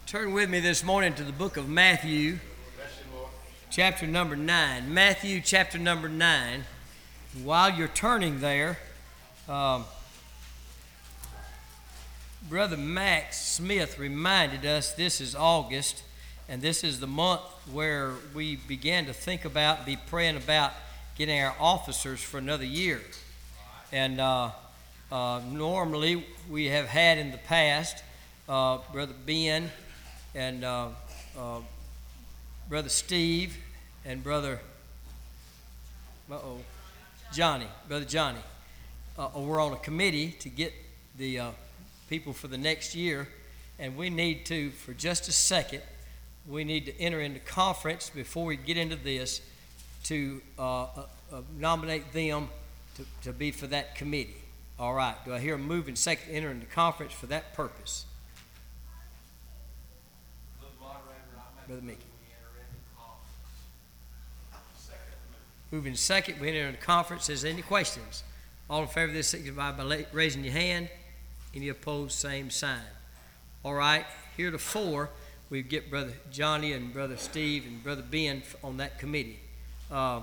Turn with me this morning to the book of Matthew, chapter number 9. Matthew, chapter number 9. While you're turning there, Brother Max Smith reminded us this is August, and this is the month where we began to think about, be praying about getting our officers for another year. And normally we have had in the past Brother Ben and Brother Steve and Brother Johnny we're on a committee to get the people for the next year, and we need to, for just a second, we need to enter into conference before we get into this to nominate them to be for that committee. All right, do I hear a move and second to enter into conference for that purpose? Brother Mickey. Moving second, we enter into conference. Is there any questions? All in favor of this, signify by raising your hand. Any opposed, same sign. All right, heretofore, we get Brother Johnny and Brother Steve and Brother Ben on that committee. What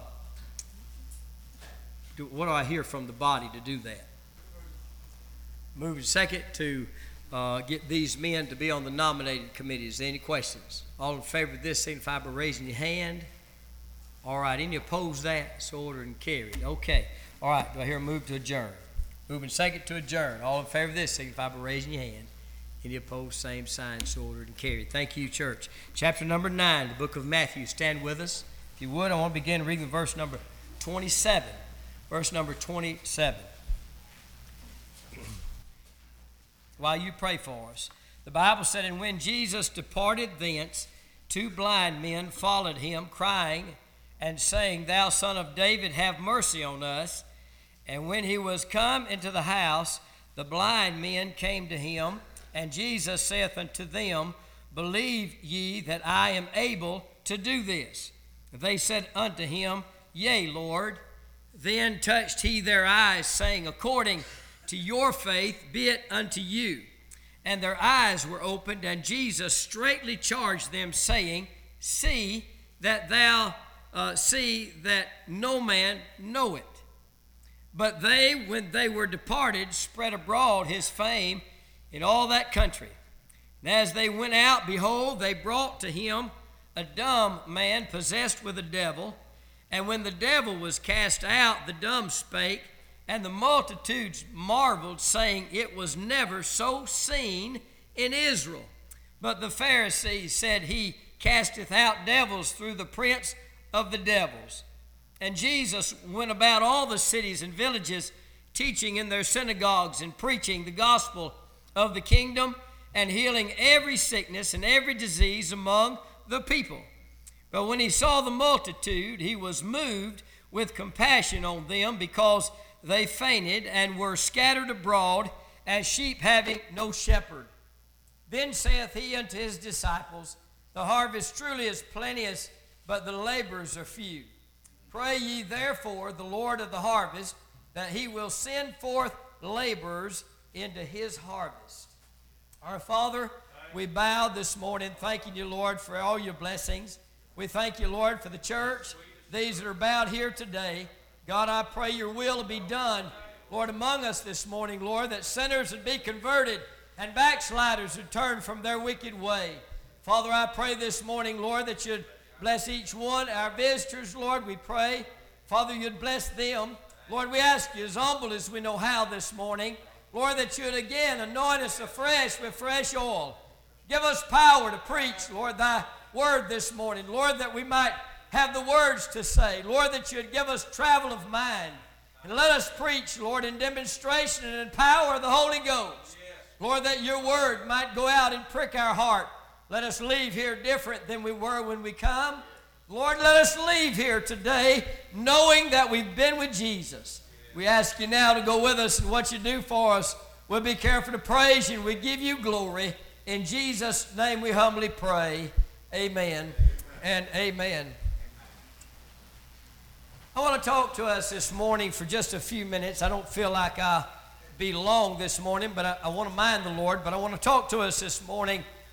do I hear from the body to do that? Moving second to get these men to be on the nominated committee. Is there any questions? All in favor of this, signify by raising your hand. All right, any opposed that? So ordered and carried. Okay. All right, do I hear a move to adjourn? Moving second to adjourn. All in favor of this, signify by raising your hand. Any opposed, same sign, so ordered and carried. Thank you, church. Chapter number 9, the book of Matthew. Stand with us. If you would, I want to begin reading verse number 27. Verse number 27. While you pray for us. The Bible said, "And when Jesus departed thence, 2 blind men followed him, crying and saying, Thou son of David, have mercy on us. And when he was come into the house, the blind men came to him, and Jesus saith unto them, Believe ye that I am able to do this? They said unto him, Yea, Lord. Then touched he their eyes, saying, According to your faith be it unto you. And their eyes were opened, and Jesus straitly charged them, saying, See that no man know it. But they, when they were departed, spread abroad his fame in all that country. And as they went out, behold, they brought to him a dumb man possessed with a devil. And when the devil was cast out, the dumb spake, and the multitudes marveled, saying, It was never so seen in Israel. But the Pharisees said, He casteth out devils through the prince of the devils. And Jesus went about all the cities and villages, teaching in their synagogues and preaching the gospel of the kingdom, and healing every sickness and every disease among the people. But when he saw the multitude, he was moved with compassion on them, because they fainted and were scattered abroad as sheep having no shepherd. Then saith he unto his disciples, The harvest truly is plenteous, but the laborers are few. Pray ye therefore the Lord of the harvest, that he will send forth laborers into his harvest. Our Father, we bow this morning thanking you, Lord, for all your blessings. We thank you, Lord, for the church, these that are bowed here today. God, I pray your will to be done, Lord, among us this morning, Lord, that sinners would be converted and backsliders would turn from their wicked way. Father, I pray this morning, Lord, that you'd bless each one, our visitors, Lord, we pray. Father, you'd bless them. Lord, we ask you, as humble as we know how this morning, Lord, that you'd again anoint us afresh with fresh oil. Give us power to preach, Lord, thy word this morning. Lord, that we might have the words to say. Lord, that you'd give us travel of mind. And let us preach, Lord, in demonstration and in power of the Holy Ghost. Lord, that your word might go out and prick our heart. Let us leave here different than we were when we come. Lord, let us leave here today knowing that we've been with Jesus. We ask you now to go with us, and what you do for us, we'll be careful to praise you, and we give you glory. In Jesus' name we humbly pray. Amen and amen. I want to talk to us this morning for just a few minutes. I don't feel like I'll be long this morning, but I want to mind the Lord. But I want to talk to us this morning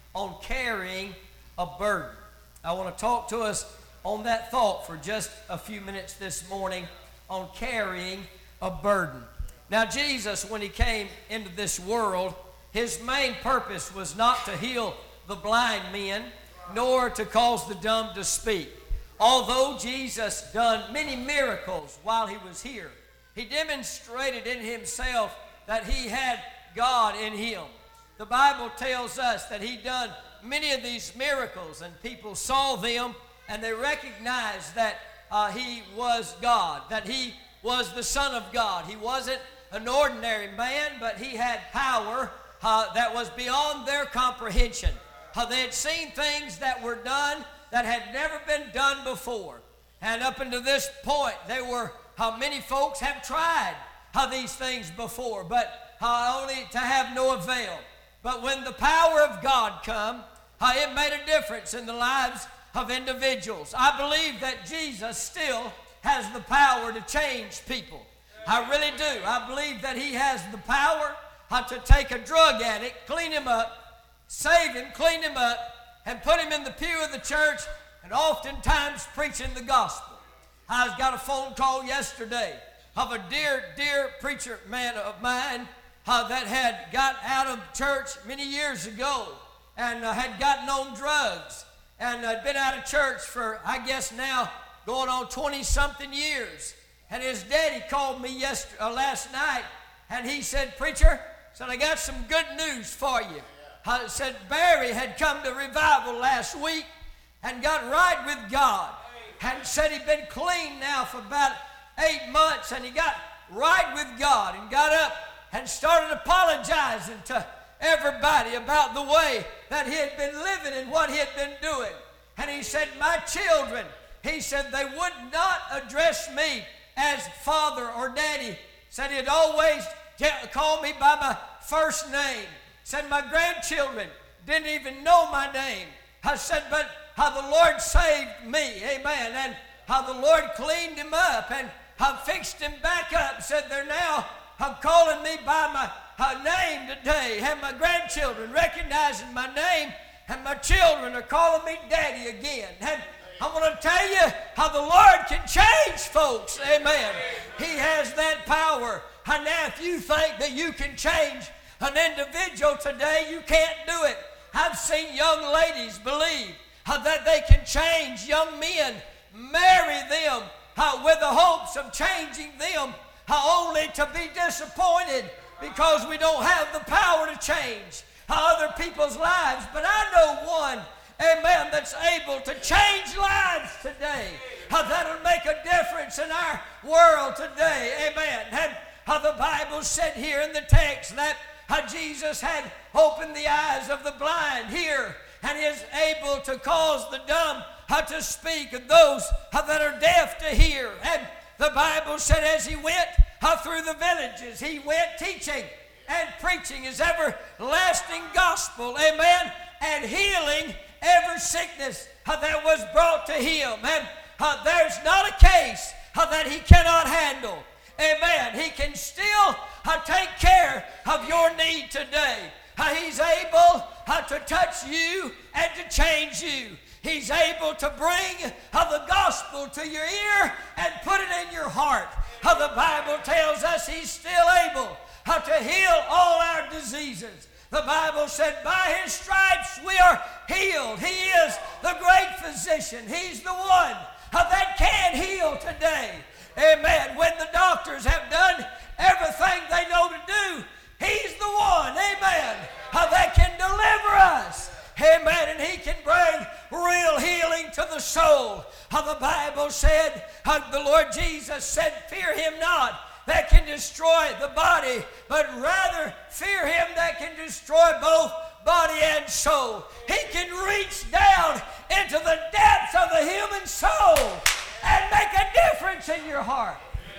on carrying a burden. I want to talk to us on that thought for just a few minutes this morning on carrying a burden. Now, Jesus, when he came into this world, his main purpose was not to heal the blind men, nor to cause the dumb to speak. Although Jesus done many miracles while he was here, he demonstrated in himself that he had God in him. The Bible tells us that he done many of these miracles, and people saw them and they recognized that he was God, that he was the Son of God. He wasn't an ordinary man, but he had power that was beyond their comprehension. They had seen things that were done that had never been done before. And up until this point, there were how many folks have tried these things before, but only to have no avail. But when the power of God come, it made a difference in the lives of individuals. I believe that Jesus still has the power to change people. I really do. I believe that he has the power to take a drug addict, clean him up, save him, clean him up, and put him in the pew of the church, and oftentimes preaching the gospel. I got a phone call yesterday of a dear preacher man of mine that had got out of church many years ago and had gotten on drugs and had been out of church for, I guess now, going on 20-something years. And his daddy called me last night, and he said, "Preacher," said, "I got some good news for you." Said Barry had come to revival last week and got right with God, and said he'd been clean now for about 8 months, and he got right with God and got up and started apologizing to everybody about the way that he had been living and what he had been doing. And he said, "My children," he said, "they would not address me as father or daddy." Said he'd always call me by my first name. Said my grandchildren didn't even know my name. I said, but how the Lord saved me, amen, and how the Lord cleaned him up and how fixed him back up. Said they're now calling me by my name today, and my grandchildren recognizing my name, and my children are calling me daddy again. And I want to tell you how the Lord can change folks, amen. He has that power. And now if you think that you can change an individual today, you can't do it. I've seen young ladies believe that they can change young men, marry them with the hopes of changing them, only to be disappointed because we don't have the power to change other people's lives. But I know one, amen, that's able to change lives today. That'll make a difference in our world today, amen. And the Bible said here in the text that Jesus had opened the eyes of the blind here and is able to cause the dumb to speak and those that are deaf to hear. And the Bible said as he went through the villages, he went teaching and preaching his everlasting gospel, amen, and healing every sickness that was brought to him. And there's not a case that he cannot handle. Amen. He can still take care of your need today. He's able to touch you and to change you. He's able to bring the gospel to your ear and put it in your heart. The Bible tells us he's still able to heal all our diseases. The Bible said, by his stripes we are healed. He is the great physician. He's the one that can heal today. Amen. When the doctors have done everything they know to do, he's the one, amen, that can deliver us. Amen. And he can bring real healing to the soul. The Bible said, the Lord Jesus said, fear him not that can destroy the body, but rather fear him that can destroy both body and soul. He can reach down into the depths of the human soul and make a difference in your heart.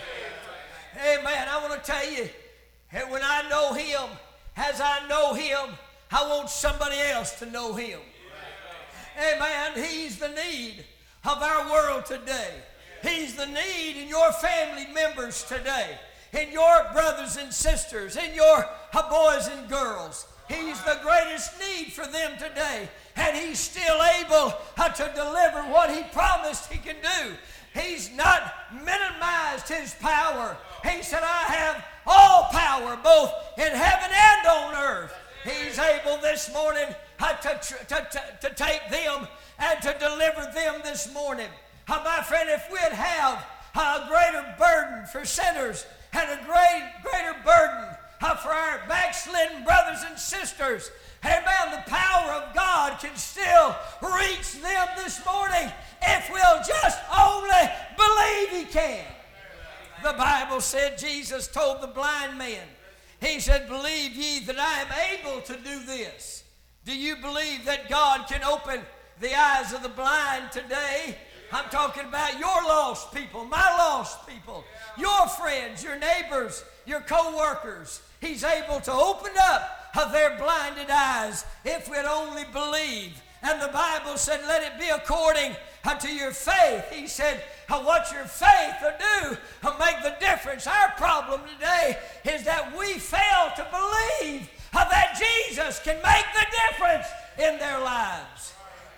Amen. I want to tell you, when I know him, as I know him, I want somebody else to know him. Amen. He's the need of our world today. He's the need in your family members today, in your brothers and sisters, in your boys and girls. He's the greatest need for them today. And He's still able to deliver what He promised He can do. He's not minimized His power. He said, I have all power both in heaven and on earth. He's able this morning to take them and to deliver them this morning. My friend, if we'd have a greater burden for sinners and a greater burden for our backslidden brothers and sisters, amen, the power of God can still reach them this morning if we'll just only believe He can. The Bible said, Jesus told the blind man, He said, believe ye that I am able to do this. Do you believe that God can open the eyes of the blind today? I'm talking about your lost people, my lost people, your friends, your neighbors, your co-workers. He's able to open up their blinded eyes if we'd only believe. And the Bible said, let it be according to your faith. He said, what your faith will do will make the difference. Our problem today is that we fail to believe that Jesus can make the difference in their lives.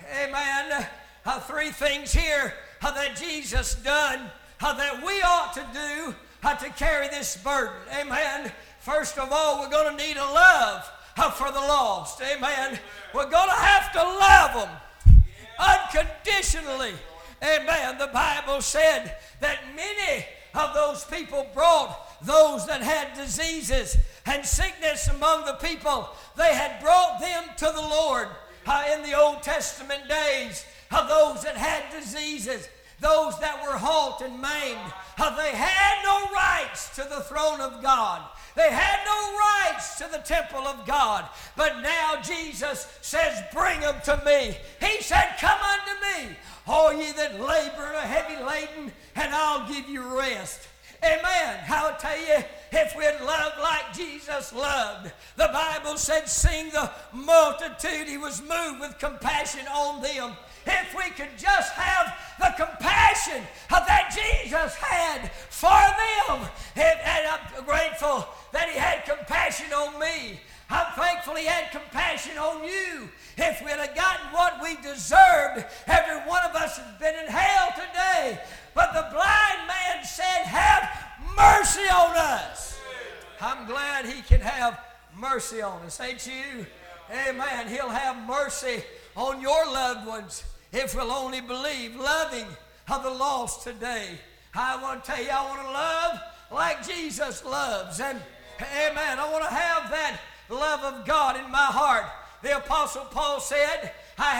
Amen. Three things here that Jesus done that we ought to do to carry this burden. Amen. First of all, we're going to need a love for the lost. Amen. We're going to have to love them unconditionally. Amen. The Bible said that many of those people brought those that had diseases and sickness among the people. They had brought them to the Lord in the Old Testament days. Those that had diseases, those that were halt and maimed, they had no rights to the throne of God. They had no rights to the temple of God. But now Jesus says, bring them to me. He said, come unto me, all ye that labor and are heavy laden, and I'll give you rest. Amen. I'll tell you, if we'd love like Jesus loved, the Bible said, seeing the multitude, He was moved with compassion on them. If we could just have the compassion that Jesus had for them, and I'm grateful that He had compassion on me. I'm thankful He had compassion on you. If we'd have gotten what we deserved, every one of us had been in hell today. But the blind man said, have mercy on us. I'm glad He can have mercy on us, ain't you? Amen. He'll have mercy on your loved ones if we'll only believe. Loving of the lost today. I want to tell you, I want to love like Jesus loves. And amen, I want to have that love of God in my heart. The Apostle Paul said, I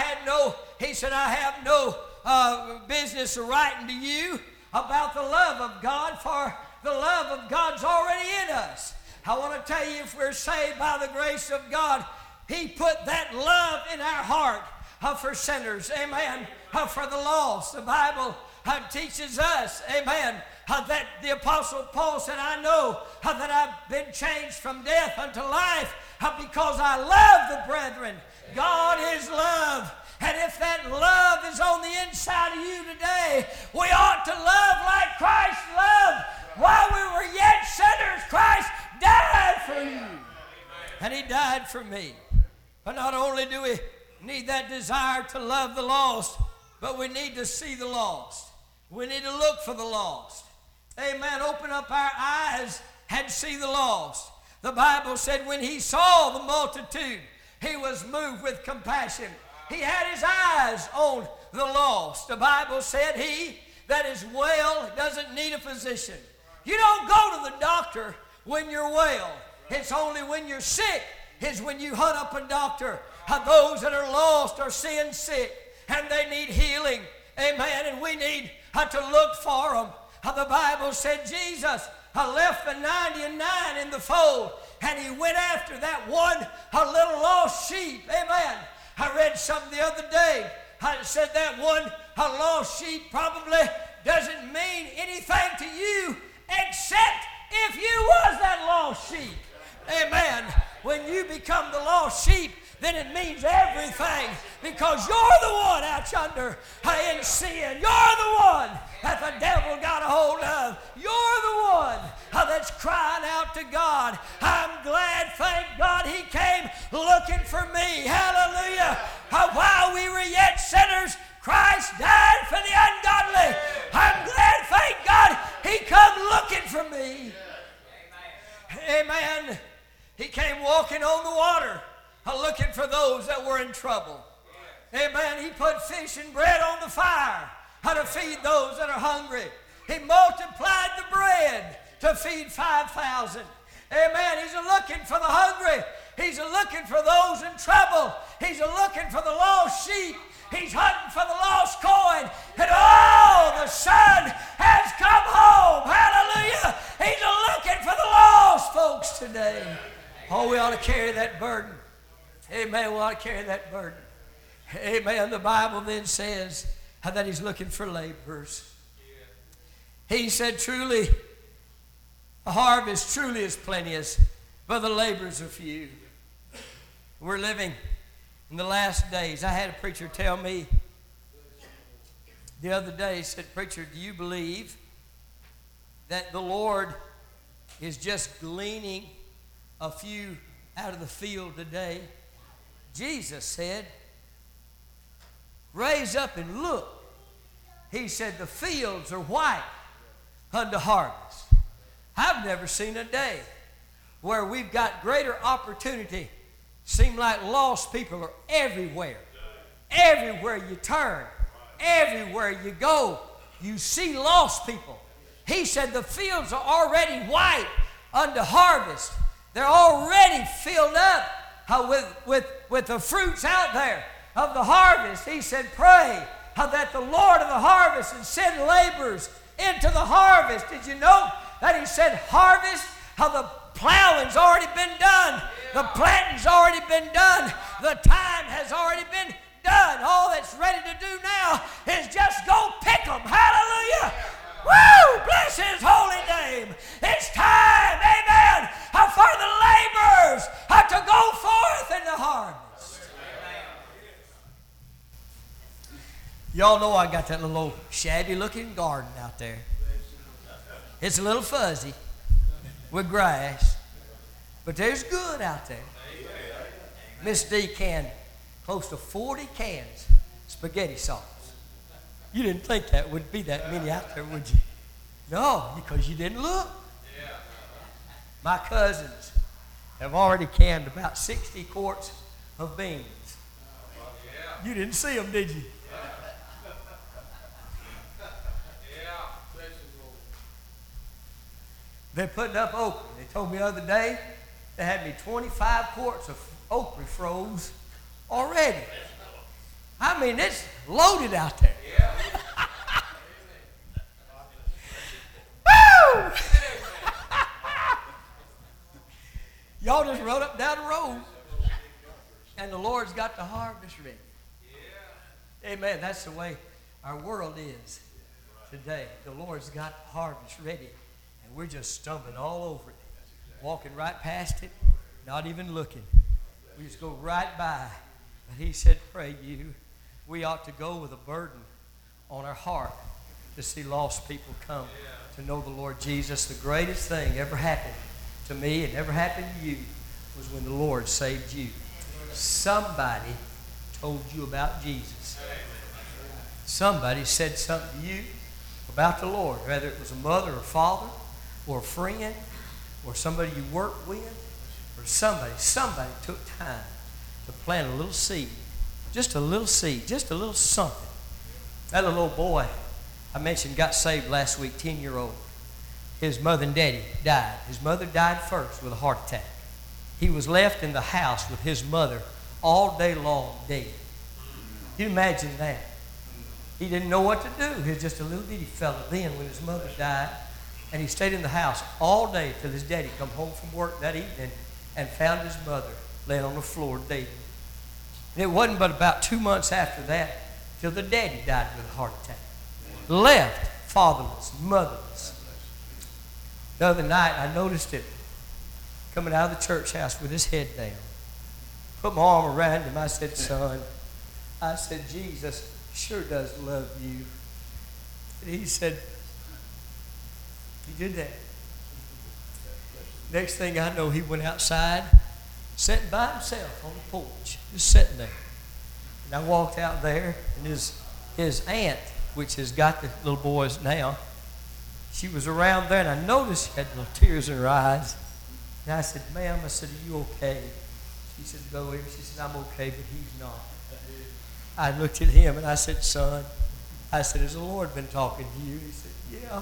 have no business writing to you about the love of God, for the love of God's already in us. I want to tell you, if we're saved by the grace of God, He put that love in our heart for sinners, amen, for the lost. The Bible teaches us, amen, that the Apostle Paul said, I know that I've been changed from death unto life because I love the brethren. God is love. And if that love is on the inside of you today, we ought to love like Christ loved. While we were yet sinners, Christ died for you. And He died for me. But not only do we need that desire to love the lost, but we need to see the lost. We need to look for the lost. Amen. Open up our eyes and see the lost. The Bible said when He saw the multitude, He was moved with compassion. He had His eyes on the lost. The Bible said he that is well doesn't need a physician. You don't go to the doctor when you're well. It's only when you're sick is when you hunt up a doctor. Those that are lost are sin sick and they need healing. Amen. And we need to look for them. The Bible said Jesus left the 99 in the fold and He went after that one little lost sheep. Amen. I read something the other day. I said that one lost sheep probably doesn't mean anything to you except if you was that lost sheep. Amen. When you become the lost sheep, then it means everything Because you're the one out yonder in sin. You're the one that the devil got a hold of. You're the one that's crying out to God. I'm glad, thank God, He came looking for me. Hallelujah. While we were yet sinners, Christ died for the ungodly. I'm glad, thank God, He come looking for me. Amen. He came walking on the water, looking for those that were in trouble. Amen. He put fish and bread on the fire to feed those that are hungry. He multiplied the bread to feed 5,000. Amen. He's looking for the hungry. He's looking for those in trouble. He's looking for the lost sheep. He's hunting for the lost coin. And oh, the Son has come home. Hallelujah. He's looking for the lost folks today. Oh, we ought to carry that burden. Amen. We ought to carry that burden. Amen. The Bible then says that He's looking for laborers. He said, truly, the harvest truly is plenteous, but the laborers are few. We're living in the last days. I had a preacher tell me the other day, he said, preacher, do you believe that the Lord is just gleaning a few out of the field today? Jesus said, raise up and look. He said, the fields are white unto harvest. I've never seen a day where we've got greater opportunity. Seem like lost people are everywhere. Everywhere you turn, everywhere you go, you see lost people. He said the fields are already white unto harvest. They're already filled up with the fruits out there of the harvest. He said, pray that the Lord of the harvest and send laborers into the harvest. Did you know that He said harvest? How the plowing's already been done. The planting's already been done. The time has already been done. All that's ready to do now is just go pick them. Hallelujah. Woo! Bless His holy name. It's time, amen, for the laborers to go forth in the harvest. Y'all know I got that little old shabby looking garden out there. It's a little fuzzy with grass, but there's good out there. Miss D canned close to 40 cans spaghetti sauce. You didn't think that would be that many out there, would you? No, because you didn't look. My cousins have already canned about 60 quarts of beans. You didn't see them, did you? They're putting up okra. They told me the other day they had me 25 quarts of okra froze already. I mean, it's loaded out there. Woo! Y'all just rode up down the road, and the Lord's got the harvest ready. Amen. That's the way our world is today. The Lord's got the harvest ready. We're just stumbling all over it, walking right past it, not even looking. We just go right by. But He said, pray you. We ought to go with a burden on our heart to see lost people come to know the Lord Jesus. The greatest thing ever happened to me and ever happened to you was when the Lord saved you. Somebody told you about Jesus. Somebody said something to you about the Lord, whether it was a mother or father, or a friend, or somebody you work with, or somebody took time to plant a little seed, just a little seed, just a little something. That little old boy I mentioned got saved last week, 10-year-old. His mother and daddy died. His mother died first with a heart attack. He was left in the house with his mother all day long, dead. Can you imagine that? He didn't know what to do. He was just a little bitty fella then when his mother died. And he stayed in the house all day till his daddy come home from work that evening and found his mother laying on the floor dead. And it wasn't but about 2 months after that till the daddy died with a heart attack. Left fatherless, motherless. The other night I noticed it coming out of the church house with his head down. Put my arm around him. I said, son, I said, Jesus sure does love you. And he said, he did that. Next thing I know, he went outside, sitting by himself on the porch, just sitting there. And I walked out there, and his aunt, which has got the little boys now, she was around there, and I noticed she had little tears in her eyes. And I said, ma'am, I said, are you okay? She said, go in. She said, I'm okay, but he's not. I looked at him, and I said, son, I said, has the Lord been talking to you? He said, yeah.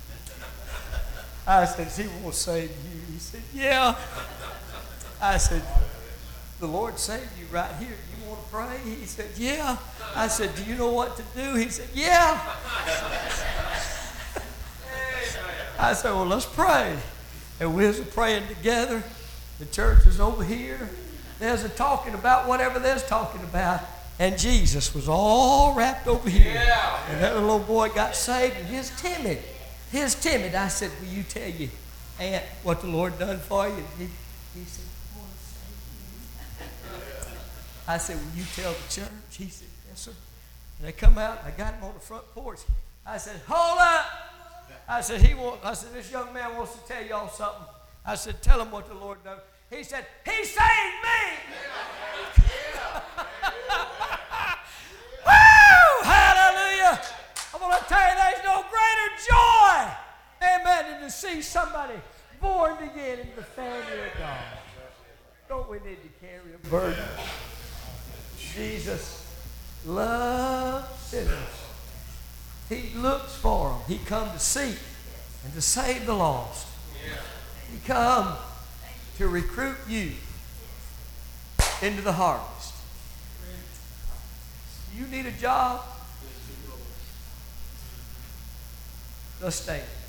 I said, he won't save you. He said, yeah. I said, the Lord saved you right here. Do you want to pray? He said, yeah. I said, do you know what to do? He said, yeah. I said, well, let's pray. And we was praying together. The church was over here. There's a talking about whatever there's talking about. And Jesus was all wrapped over here. Yeah. And that little boy got saved, and he's timid. He's timid. I said, will you tell your aunt what the Lord done for you? And he said, I want to save you. I said, will you tell the church? He said, yes, sir. And they come out, and I got him on the front porch. I said, hold up. I said, this young man wants to tell y'all something. I said, tell him what the Lord done. He said, he saved me. Woo! Hallelujah. I'm going to tell you, there's no greater joy, amen, than to see somebody born again in the family of God. Don't we need to carry a burden? Jesus loves sinners. He looks for them. He come to seek and to save the lost. He come to recruit you into the harvest. You need a job? Let's stand.